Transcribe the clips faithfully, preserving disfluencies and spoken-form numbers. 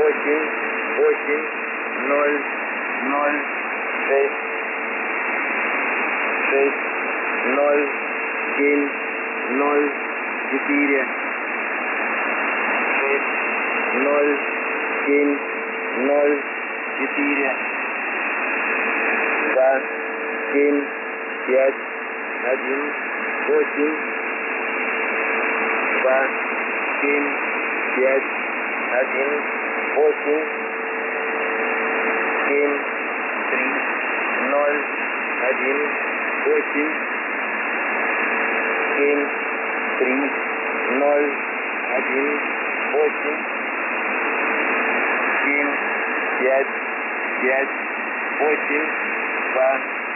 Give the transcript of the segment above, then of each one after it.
восемь, восемь, ноль, ноль, шесть, шесть, ноль, семь, ноль, четыре, шесть, ноль, семь, ноль, четыре, два, семь, пять, один, восемь, два, семь, пять, один, восемь, семь, три, ноль, один, восемь, семь, три, ноль, один, восемь, семь, пять, пять, восемь, два,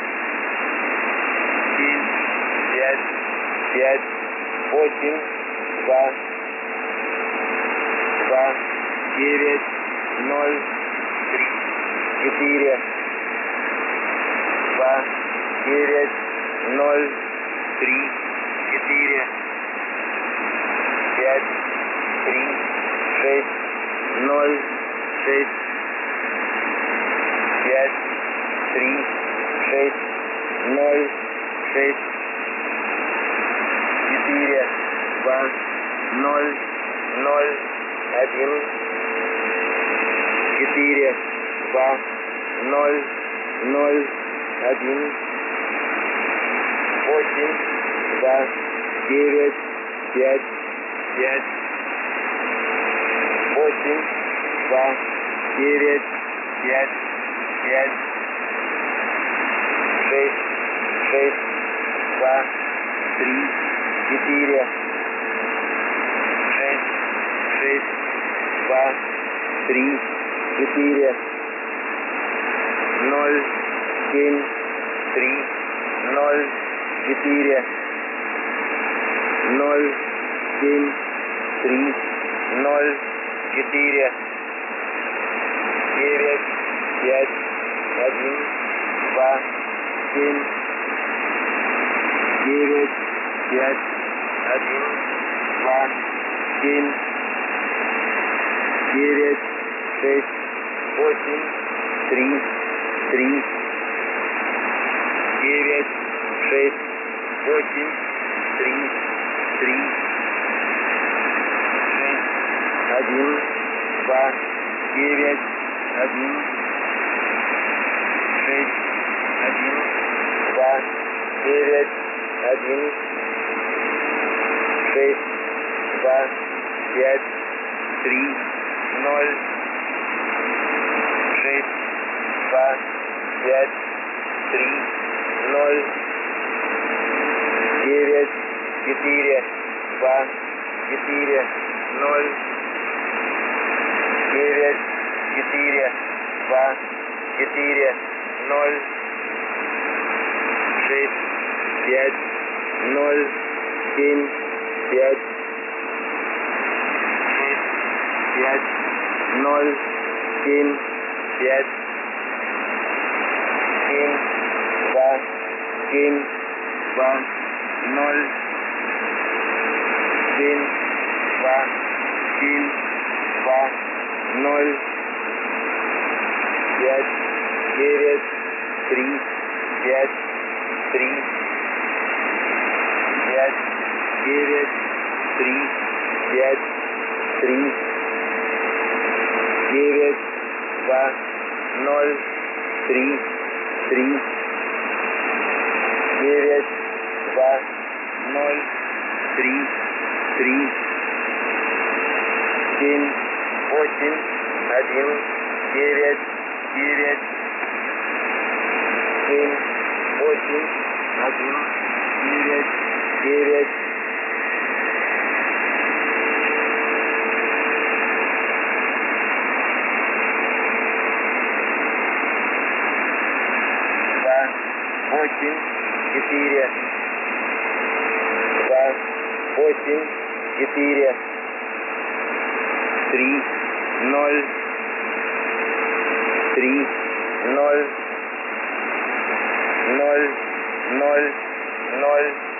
семь, пять, пять, восемь, два, два, девять, ноль, три, четыре, два, девять, ноль, три, четыре, пять, три, шесть, ноль, шесть, пять, три, шесть, ноль, шесть, четыре, два, ноль, ноль, один, четыре, два, ноль, ноль, один, восемь, два, девять, пять, пять, восемь, два, девять, пять, пять, шесть, шесть, два, три, четыре, шесть, шесть, два, три, четыре, ноль, семь, три, ноль, четыре, ноль, семь, три, ноль, четыре, девять, пять, один, два, семь, девять, пять, один, два, семь, девять, шесть, восемь, три, три, девять, шесть, восемь, три, три, шесть, один, два, девять, один, шесть, один, два, девять, один, шесть, два, пять, три, ноль, шесть, два, пять, три, ноль, девять, четыре, два, четыре, ноль, девять, четыре, два, четыре, ноль, шесть, пять, ноль, семь, пять, шесть, пять, ноль, семь, пять, семь, два, семь, два, ноль, семь, два, семь, два, ноль, пять, девять, три, пять, три, пять, девять, три, пять, три, девять, два, ноль, три, три, девять, два, ноль, три, три, семь, восемь, один, девять, девять, семь, восемь, один, девять, девять, два, восемь, четыре, два, восемь, четыре, три, ноль, три, ноль, ноль, ноль, ноль,